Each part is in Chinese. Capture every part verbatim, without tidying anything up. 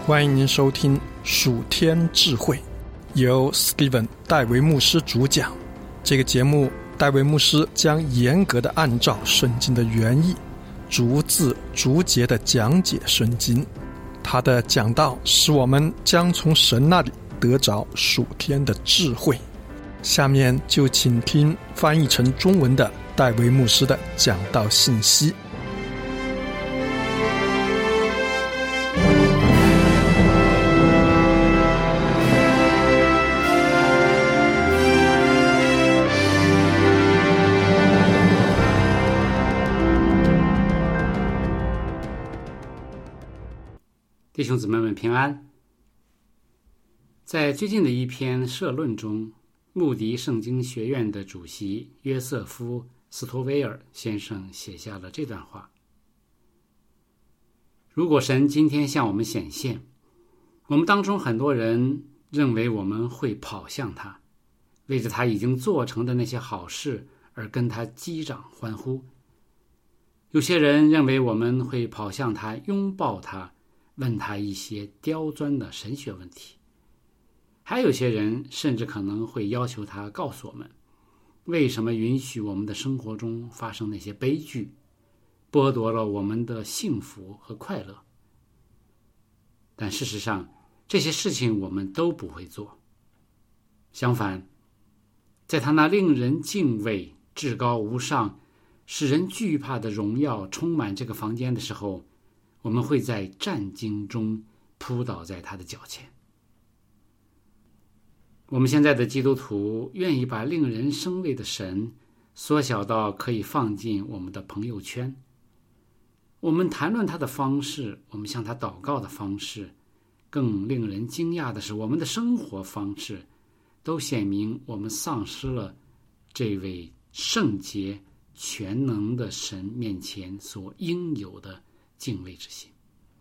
欢迎您收听属天智慧，由 Steven 戴维牧师主讲。这个节目，戴维牧师将严格的按照圣经的原意，逐字逐节的讲解圣经。他的讲道使我们将从神那里得着属天的智慧。下面就请听翻译成中文的戴维牧师的讲道信息。 弟兄姊妹们平安。在最近的一篇社论中，穆迪圣经学院的主席约瑟夫·斯托威尔先生写下了这段话：如果神今天向我们显现，我们当中很多人认为我们会跑向他，为着他已经做成的那些好事而跟他击掌欢呼。有些人认为我们会跑向他，拥抱他，问他一些刁钻的神学问题。还有些人甚至可能会要求他告诉我们，为什么允许我们的生活中发生那些悲剧，剥夺了我们的幸福和快乐。但事实上，这些事情我们都不会做。相反，在他那令人敬畏、至高无上、使人惧怕的荣耀充满这个房间的时候，我们会在战惊中扑倒在他的脚前。我们现在的基督徒愿意把令人生畏的神缩小到可以放进我们的朋友圈。我们谈论他的方式，我们向他祷告的方式，更令人惊讶的是，我们的生活方式都显明我们丧失了这位圣洁全能的神面前所应有的敬畏之心。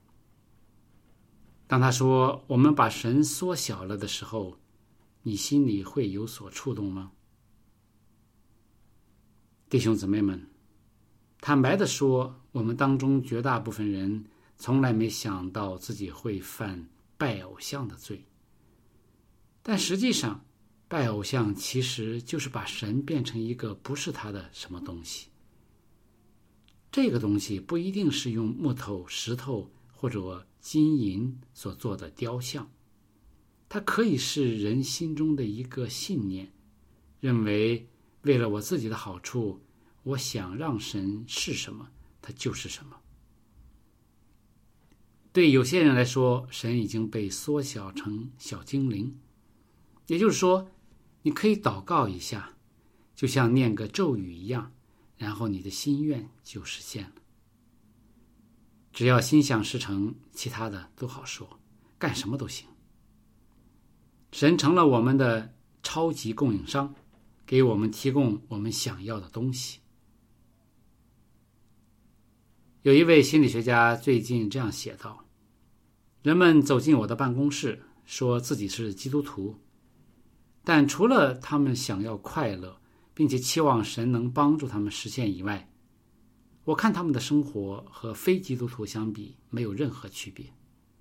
当他说我们把神缩小了的时候，你心里会有所触动吗？弟兄姊妹们，坦白地说，我们当中绝大部分人从来没想到自己会犯拜偶像的罪。但实际上，拜偶像其实就是把神变成一个不是他的什么东西。这个东西不一定是用木头、石头或者金银所做的雕像，它可以是人心中的一个信念，认为为了我自己的好处，我想让神是什么，它就是什么。对有些人来说，神已经被缩小成小精灵，也就是说，你可以祷告一下，就像念个咒语一样，然后你的心愿就实现了。只要心想事成，其他的都好说，干什么都行。神成了我们的超级供应商，给我们提供我们想要的东西。有一位心理学家最近这样写道：人们走进我的办公室，说自己是基督徒，但除了他们想要快乐，并且期望神能帮助他们实现以外，我看他们的生活和非基督徒相比没有任何区别。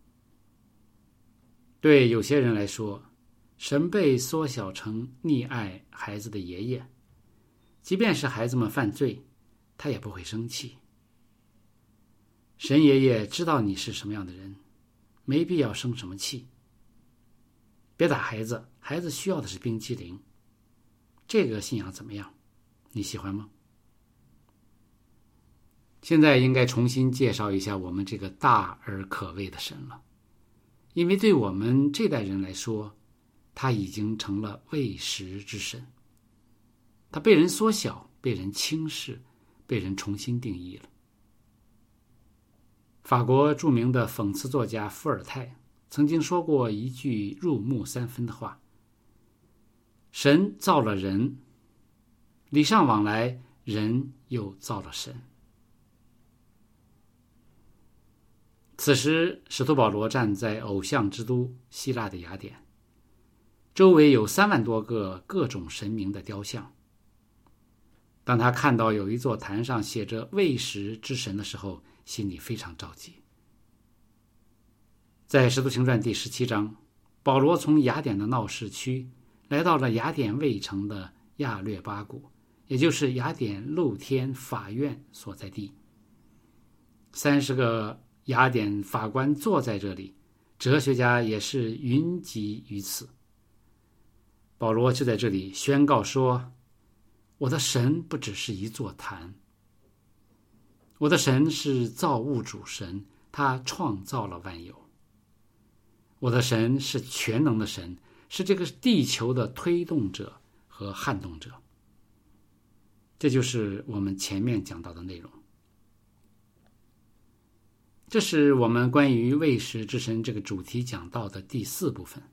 对有些人来说，神被缩小成溺爱孩子的爷爷，即便是孩子们犯罪，他也不会生气。神爷爷知道你是什么样的人，没必要生什么气。别打孩子，孩子需要的是冰淇淋。这个信仰怎么样？你喜欢吗？现在应该重新介绍一下我们这个大而可畏的神了，因为对我们这代人来说，他已经成了未识之神。他被人缩小，被人轻视，被人重新定义了。法国著名的讽刺作家伏尔泰曾经说过一句入木三分的话：神造了人，礼尚往来，人又造了神。此时使徒保罗站在偶像之都希腊的雅典，周围有三万多个各种神明的雕像。当他看到有一座坛上写着未识之神的时候，心里非常着急。 在《使徒行传》第十七章，保罗从雅典的闹市区来到了雅典卫城的亚略巴谷，也就是雅典露天法院所在地。三十个雅典法官坐在这里，哲学家也是云集于此。保罗就在这里宣告说，我的神不只是一座坛，我的神是造物主神，他创造了万有。我的神是全能的神，是这个地球的推动者和撼动者。这就是我们前面讲到的内容。这是我们关于未识之神这个主题讲到的第四部分。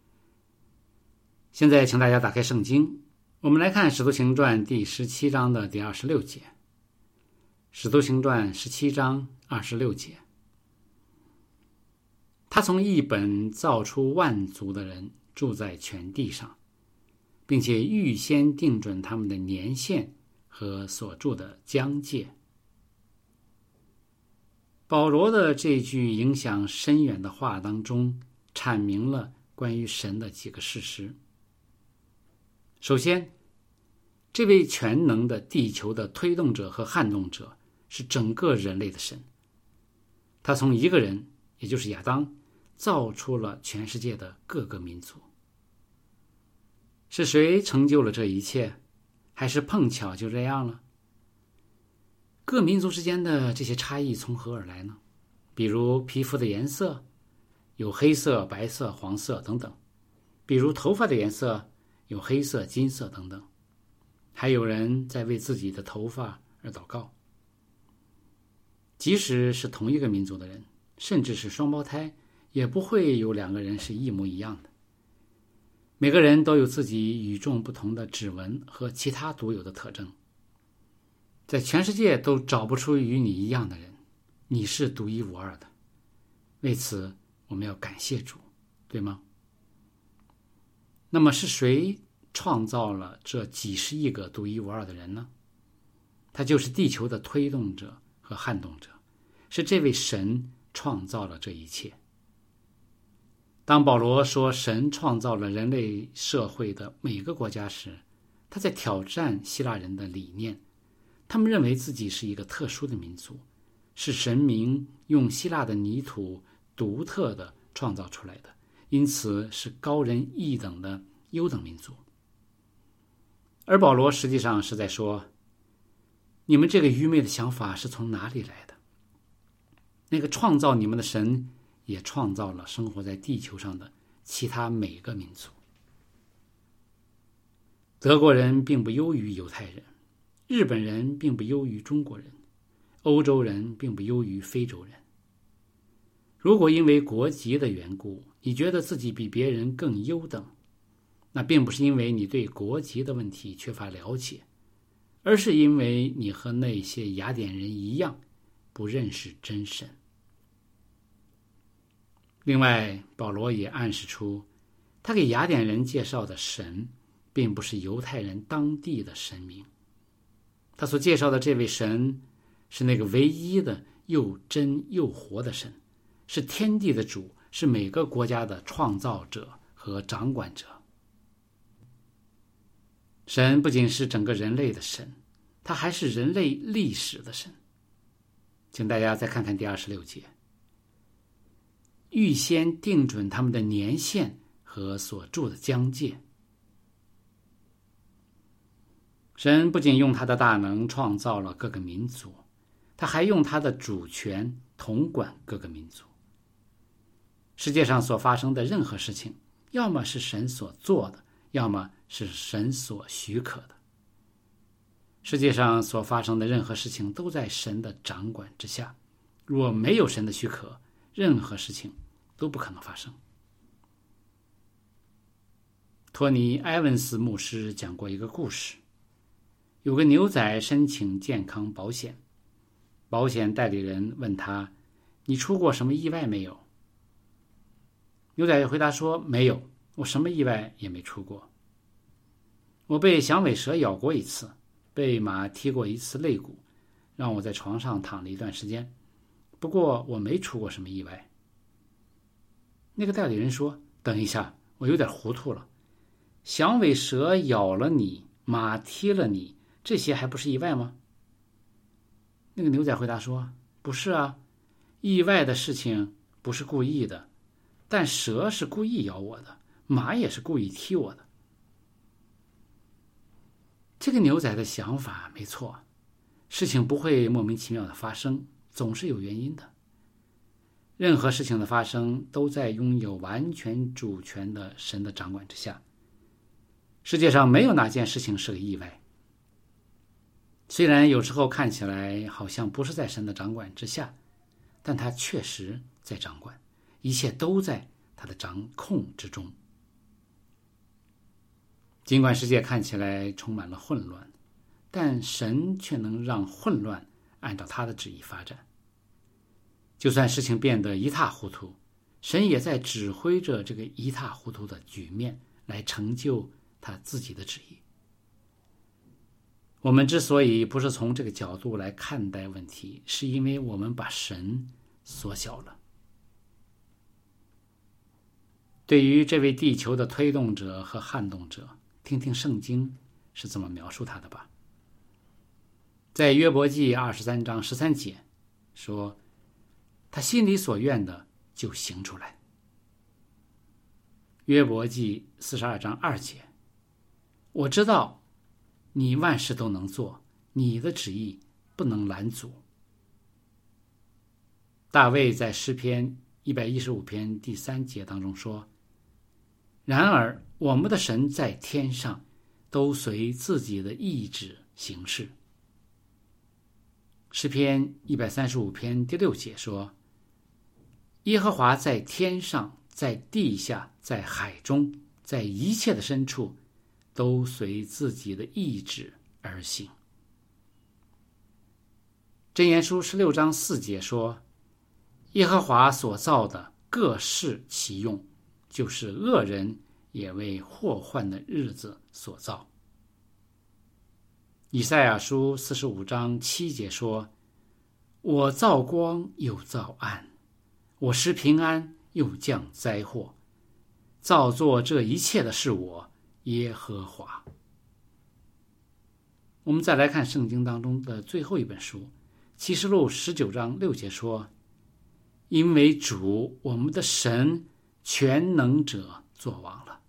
现在请大家打开圣经，我们来看《使徒行传》第十七章的第二十六节。《使徒行传》十七章二十六节，他从一本造出万族的人住在全地上，并且预先定准他们的年限和所住的疆界。保罗的这句影响深远的话当中，阐明了关于神的几个事实。首先，这位全能的地球的推动者和撼动者是整个人类的神。他从一个人，也就是亚当，造出了全世界的各个民族。是谁成就了这一切？还是碰巧就这样了？各民族之间的这些差异从何而来呢？比如皮肤的颜色，有黑色、白色、黄色等等；比如头发的颜色，有黑色、金色等等。还有人在为自己的头发而祷告。即使是同一个民族的人，甚至是双胞胎，也不会有两个人是一模一样的。每个人都有自己与众不同的指纹和其他独有的特征。在全世界都找不出与你一样的人，你是独一无二的。为此，我们要感谢主，对吗？那么是谁创造了这几十亿个独一无二的人呢？他就是地球的推动者和撼动者，是这位神创造了这一切。当保罗说神创造了人类社会的每个国家时，他在挑战希腊人的理念。他们认为自己是一个特殊的民族，是神明用希腊的泥土独特的创造出来的，因此是高人一等的优等民族。而保罗实际上是在说，你们这个愚昧的想法是从哪里来的？那个创造你们的神也创造了生活在地球上的其他每个民族。德国人并不优于犹太人，日本人并不优于中国人，欧洲人并不优于非洲人。如果因为国籍的缘故，你觉得自己比别人更优等，那并不是因为你对国籍的问题缺乏了解，而是因为你和那些雅典人一样，不认识真神。另外，保罗也暗示出，他给雅典人介绍的神，并不是犹太人当地的神明。他所介绍的这位神，是那个唯一的又真又活的神，是天地的主，是每个国家的创造者和掌管者。神不仅是整个人类的神，他还是人类历史的神。请大家再看看第二十六节，预先定准他们的年限和所住的疆界。神不仅用他的大能创造了各个民族，他还用他的主权统管各个民族。世界上所发生的任何事情，要么是神所做的，要么是神所许可的。世界上所发生的任何事情都在神的掌管之下，若没有神的许可，任何事情都不可能发生。托尼·埃文斯牧师讲过一个故事，有个牛仔申请健康保险，保险代理人问他，你出过什么意外没有？牛仔回答说，没有，我什么意外也没出过。我被响尾蛇咬过一次，被马踢过一次肋骨，让我在床上躺了一段时间，不过我没出过什么意外。 那个代理人说，等一下，我有点糊涂了，响尾蛇咬了你，马踢了你，这些还不是意外吗？那个牛仔回答说，不是啊，意外的事情不是故意的，但蛇是故意咬我的，马也是故意踢我的。这个牛仔的想法没错，事情不会莫名其妙的发生，总是有原因的。任何事情的发生都在拥有完全主权的神的掌管之下。世界上没有哪件事情是个意外。虽然有时候看起来好像不是在神的掌管之下，但他确实在掌管，一切都在他的掌控之中。尽管世界看起来充满了混乱，但神却能让混乱按照他的旨意发展。就算事情变得一塌糊涂，神也在指挥着这个一塌糊涂的局面来成就他自己的旨意。我们之所以不是从这个角度来看待问题，是因为我们把神缩小了。对于这位地球的推动者和撼动者，听听圣经是怎么描述他的吧。在约伯记二十三章十三节说，他心里所愿的就行出来。约伯记四十二章二节，我知道你万事都能做，你的旨意不能拦阻。大卫在诗篇一百一十五篇第三节当中说，然而我们的神在天上，都随自己的意志行事。诗篇一百三十五篇第六节说，耶和华在天上，在地下，在海中，在一切的深处，都随自己的意志而行。箴言书十六章四节说，耶和华所造的各适其用，就是恶人也为祸患的日子所造。以赛亚书四十五章七节说，我造光又造暗，我施平安又降灾祸，造作这一切的是我耶和华。我们再来看圣经当中的最后一本书启示录十九章六节说，因为主我们的神全能者作王了。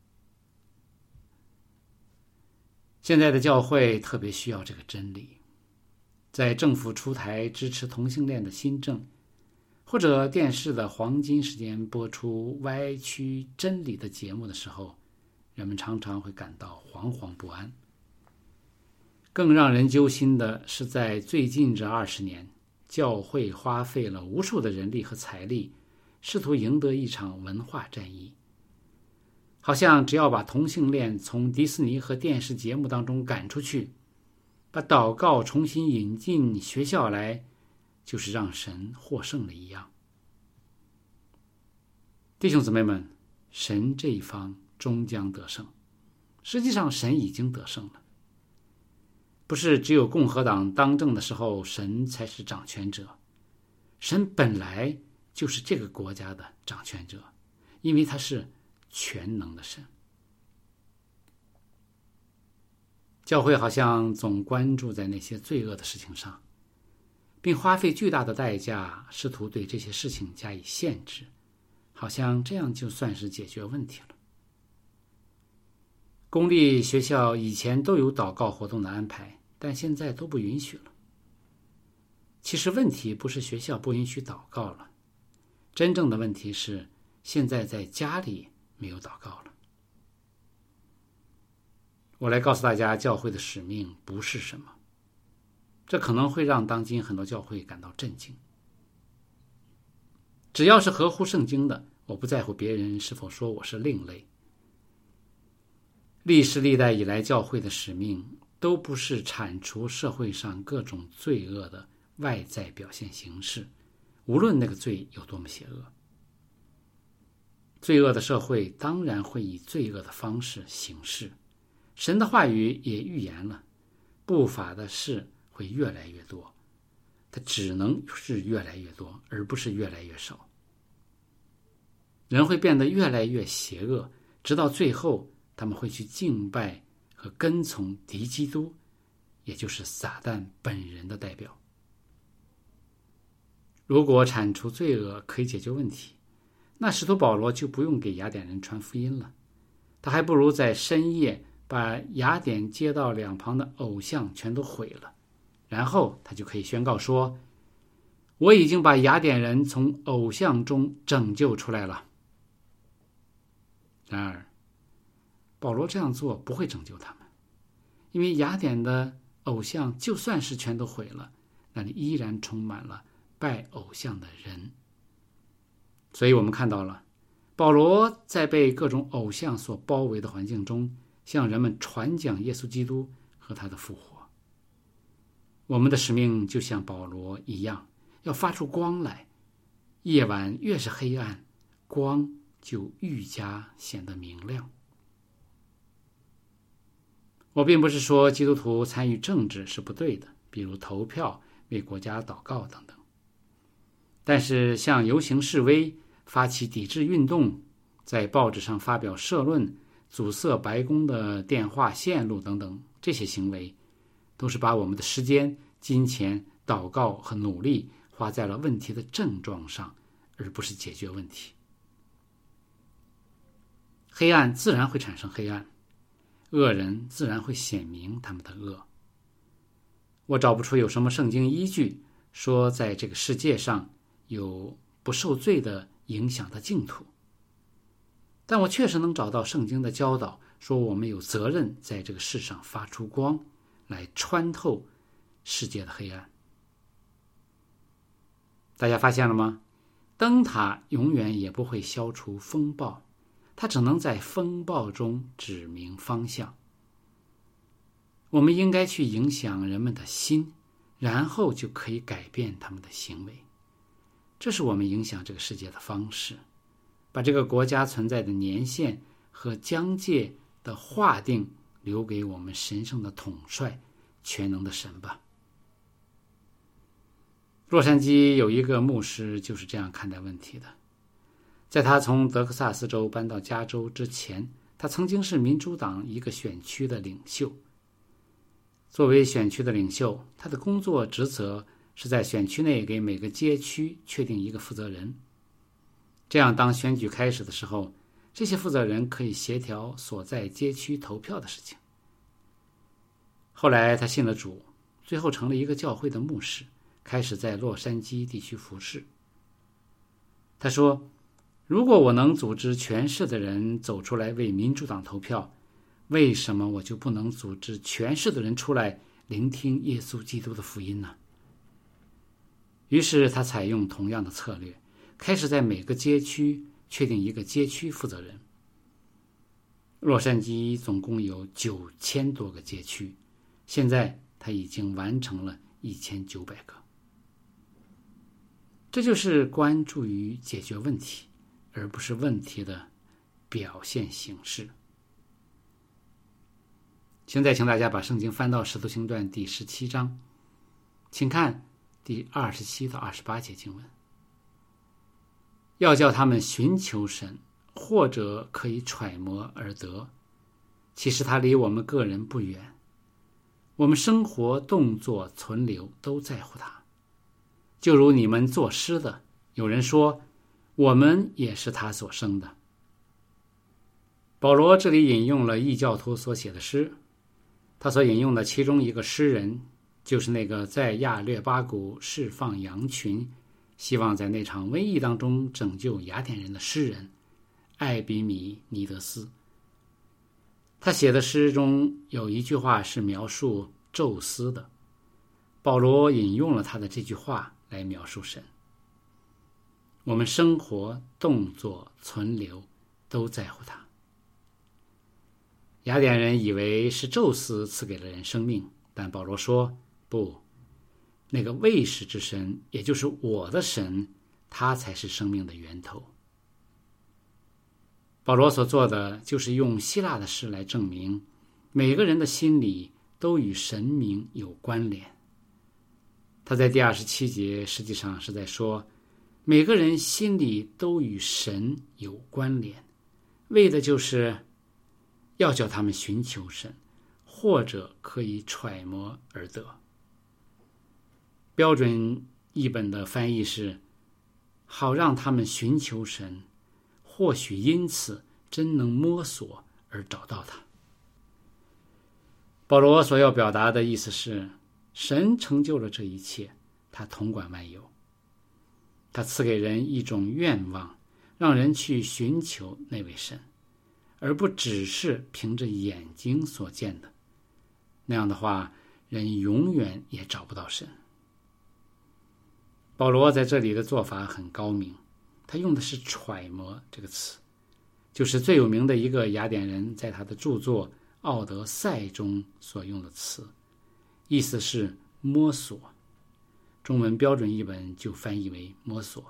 现在的教会特别需要这个真理。在政府出台支持同性恋的新政，或者电视的黄金时间播出歪曲真理的节目的时候，人们常常会感到惶惶不安。更让人揪心的是，在最近这二十年，教会花费了无数的人力和财力，试图赢得一场文化战役。好像只要把同性恋从迪士尼和电视节目当中赶出去，把祷告重新引进学校来，就是让神获胜了一样。弟兄姊妹们，神这一方终将得胜。实际上神已经得胜了。不是只有共和党当政的时候神才是掌权者，神本来就是这个国家的掌权者，因为他是全能的神。教会好像总关注在那些罪恶的事情上，并花费巨大的代价试图对这些事情加以限制，好像这样就算是解决问题了。公立学校以前都有祷告活动的安排，但现在都不允许了。其实问题不是学校不允许祷告了，真正的问题是现在在家里没有祷告了。我来告诉大家，教会的使命不是什么，这可能会让当今很多教会感到震惊。只要是合乎圣经的，我不在乎别人是否说我是另类。历史历代以来，教会的使命都不是铲除社会上各种罪恶的外在表现形式，无论那个罪有多么邪恶。罪恶的社会当然会以罪恶的方式行事，神的话语也预言了，不法的事会越来越多，它只能是越来越多，而不是越来越少。 人会变得越来越邪恶，直到最后他们会去敬拜和跟从敌基督，也就是撒旦本人的代表。如果铲除罪恶可以解决问题，那使徒保罗就不用给雅典人传福音了，他还不如在深夜把雅典街道两旁的偶像全都毁了，然后他就可以宣告说，我已经把雅典人从偶像中拯救出来了。然而保罗这样做不会拯救他们，因为雅典的偶像就算是全都毁了，那里依然充满了拜偶像的人。所以我们看到了保罗在被各种偶像所包围的环境中，向人们传讲耶稣基督和他的复活。我们的使命就像保罗一样，要发出光来，夜晚越是黑暗，光就愈加显得明亮。我并不是说基督徒参与政治是不对的，比如投票、为国家祷告等等。但是像游行示威、发起抵制运动、在报纸上发表社论、阻塞白宫的电话线路等等，这些行为都是把我们的时间、金钱、祷告和努力花在了问题的症状上，而不是解决问题。黑暗自然会产生黑暗，恶人自然会显明他们的恶。我找不出有什么圣经依据说在这个世界上有不受罪的影响的净土，但我确实能找到圣经的教导，说我们有责任在这个世上发出光，来穿透世界的黑暗。大家发现了吗？灯塔永远也不会消除风暴，它只能在风暴中指明方向。我们应该去影响人们的心，然后就可以改变他们的行为。这是我们影响这个世界的方式，把这个国家存在的年限和疆界的划定留给我们神圣的统帅、全能的神吧。洛杉矶有一个牧师就是这样看待问题的。在他从德克萨斯州搬到加州之前，他曾经是民主党一个选区的领袖。作为选区的领袖，他的工作职责是在选区内给每个街区确定一个负责人，这样当选举开始的时候，这些负责人可以协调所在街区投票的事情。后来他信了主，最后成了一个教会的牧师，开始在洛杉矶地区服侍。他说，如果我能组织全市的人走出来为民主党投票，为什么我就不能组织全市的人出来聆听耶稣基督的福音呢？于是他采用同样的策略，开始在每个街区确定一个街区负责人。洛杉矶总共有九千多个街区，现在他已经完成了一千九百个。这就是关注于解决问题，而不是问题的表现形式。现在请大家把圣经翻到《使徒行传》第十七章，请看第二十七到二十八节经文。要叫他们寻求神，或者可以揣摩而得，其实他离我们个人不远，我们生活、动作、存留都在乎他。就如你们作诗的，有人说我们也是他所生的。保罗这里引用了异教徒所写的诗，他所引用的其中一个诗人就是那个在亚略巴谷释放羊群，希望在那场瘟疫当中拯救雅典人的诗人艾比米尼德斯。他写的诗中有一句话是描述宙斯的，保罗引用了他的这句话来描述神。我们生活、动作、存留都在乎他。雅典人以为是宙斯赐给了人生命，但保罗说不，那个卫士之神，也就是我的神，他才是生命的源头。保罗所做的就是用希腊的诗来证明每个人的心里都与神明有关联。他在第二十七节实际上是在说， 每个人心里都与神有关联，为的就是要叫他们寻求神，或者可以揣摩而得。标准译本的翻译是好让他们寻求神，或许因此真能摸索而找到他。保罗所要表达的意思是，神成就了这一切，他统管万有，他赐给人一种愿望，让人去寻求那位神，而不只是凭着眼睛所见的，那样的话，人永远也找不到神。保罗在这里的做法很高明，他用的是揣摩这个词，就是最有名的一个雅典人在他的著作《奥德赛》中所用的词，意思是摸索，中文标准译本就翻译为摸索。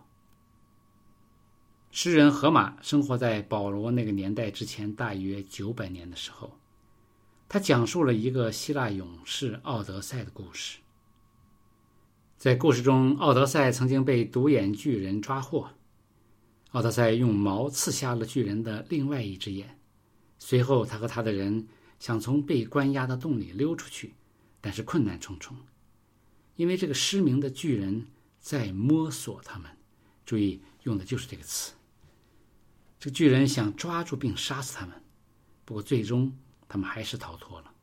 诗人荷马生活在保罗那个年代之前大约九百年的时候，他讲述了一个希腊勇士奥德赛的故事。在故事中，奥德赛曾经被独眼巨人抓获，奥德赛用矛刺瞎了巨人的另外一只眼，随后他和他的人想从被关押的洞里溜出去，但是困难重重，因为这个失明的巨人在摸索他们，注意用的就是这个词。这个巨人想抓住并杀死他们，不过最终他们还是逃脱了。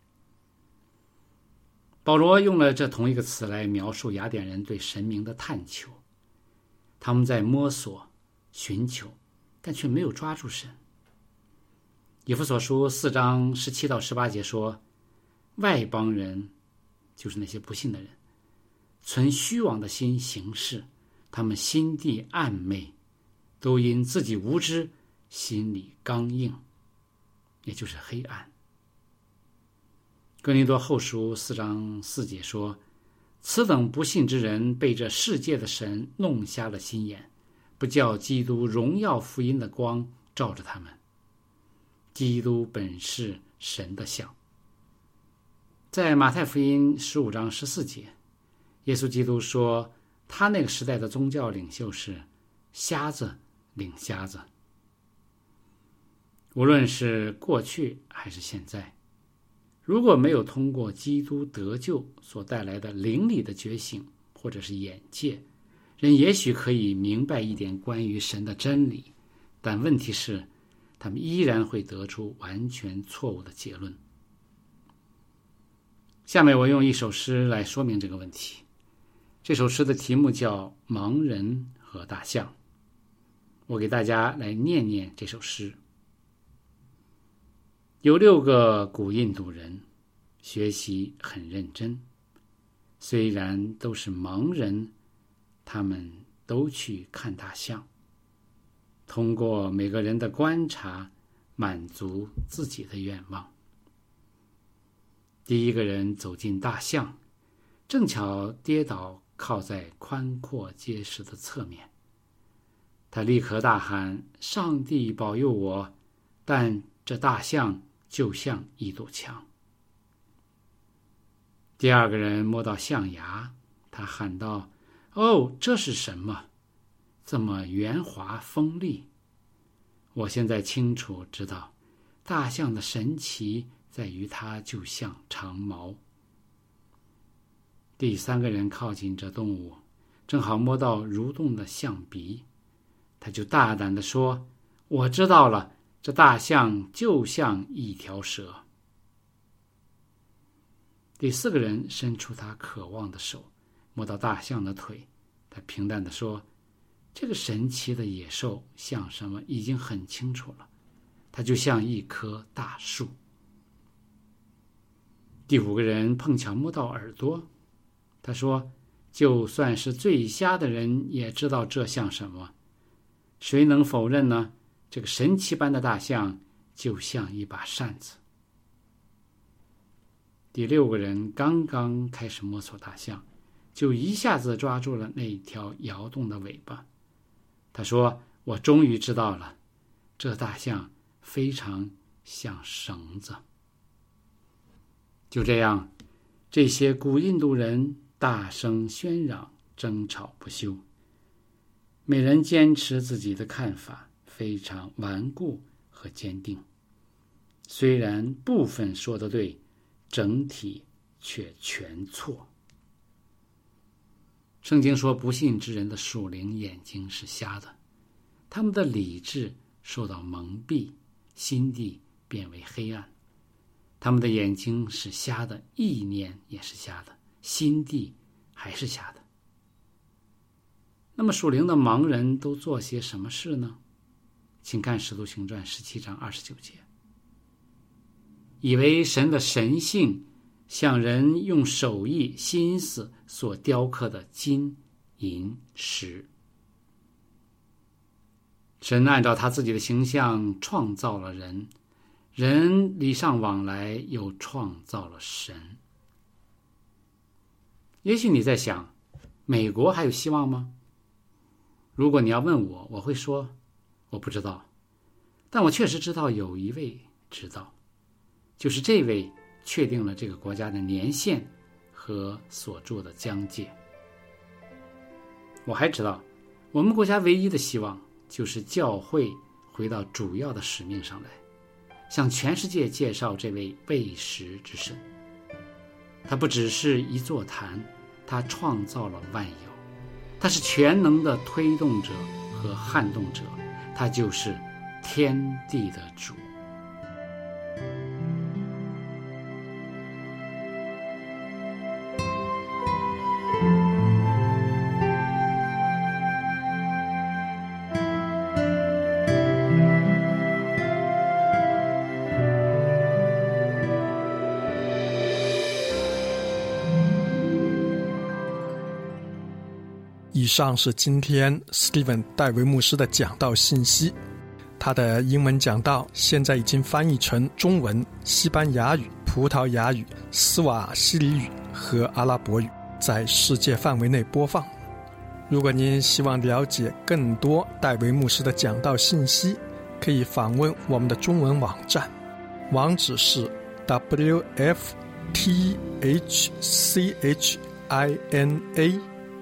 保罗用了这同一个词来描述雅典人对神明的探求，他们在摸索寻求，但却没有抓住神。以弗所书四章十七到十八节说，外邦人就是那些不信的人，存虚妄的心行事，他们心地暗昧，都因自己无知，心里刚硬，也就是黑暗。哥林多后书四章四节说，此等不信之人被这世界的神弄瞎了心眼，不叫基督荣耀福音的光照着他们。基督本是神的像。在马太福音十五章十四节，耶稣基督说，他那个时代的宗教领袖是瞎子领瞎子。无论是过去还是现在，如果没有通过基督得救所带来的灵里的觉醒或者是眼界，人也许可以明白一点关于神的真理，但问题是他们依然会得出完全错误的结论。下面我用一首诗来说明这个问题。这首诗的题目叫《盲人和大象》，我给大家来念念这首诗。有六个古印度人，学习很认真，虽然都是盲人，他们都去看大象，通过每个人的观察，满足自己的愿望。第一个人走进大象，正巧跌倒靠在宽阔结实的侧面，他立刻大喊，上帝保佑我，但这大象就像一堵墙。第二个人摸到象牙，他喊道，哦，这是什么？这么圆滑锋利。我现在清楚知道，大象的神奇在于它就像长毛。第三个人靠近这动物，正好摸到蠕动的象鼻，他就大胆地说，我知道了，这大象就像一条蛇。第四个人伸出他渴望的手，摸到大象的腿，他平淡地说，这个神奇的野兽像什么已经很清楚了，它就像一棵大树。第五个人碰巧摸到耳朵，他说，就算是最瞎的人也知道这像什么，谁能否认呢？这个神奇般的大象就像一把扇子。第六个人刚刚开始摸索大象，就一下子抓住了那条摇动的尾巴。他说，我终于知道了，这大象非常像绳子。就这样，这些古印度人大声喧嚷，争吵不休。 每人坚持自己的看法，非常顽固和坚定。虽然部分说得对，整体却全错。圣经说，不信之人的属灵眼睛是瞎的，他们的理智受到蒙蔽，心地变为黑暗。他们的眼睛是瞎的，意念也是瞎的，心地还是瞎的。那么属灵的盲人都做些什么事呢？请看《使徒行传》十七章二十九节。以为神的神性像人用手艺心思所雕刻的金银石，神按照他自己的形象创造了人，人礼尚往来又创造了神。也许你在想，美国还有希望吗？如果你要问我，我会说我不知道，但我确实知道有一位知道，就是这位确定了这个国家的年限和所住的疆界。我还知道，我们国家唯一的希望就是教会回到主要的使命上来，向全世界介绍这位未识之神。他不只是一座坛，他创造了万有，他是全能的推动者和撼动者，他就是天地的主。 以上是今天 Steven 戴维牧师的讲道信息。他的英文讲道现在已经翻译成中文、西班牙语、葡萄牙语、斯瓦希里语和阿拉伯语，在世界范围内播放。如果您希望了解更多戴维牧师的讲道信息，可以访问我们的中文网站，网址是 w f t h c h i n a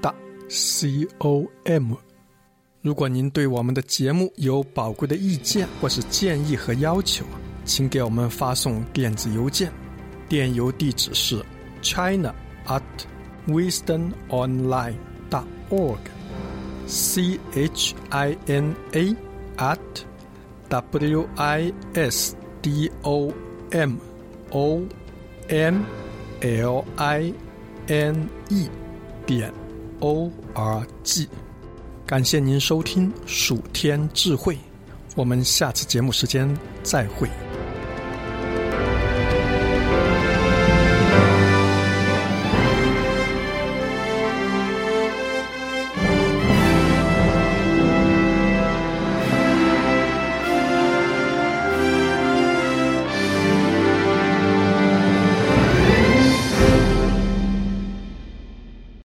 com。 如果您对我们的节目有宝贵的意见或是建议和要求，请给我们发送电子邮件，电邮地址是 china at wisdom online dot org c h i n a at w i s d o m o n l i n e 点 o r g。 感谢您收听蜀天智慧，我们下次节目时间再会。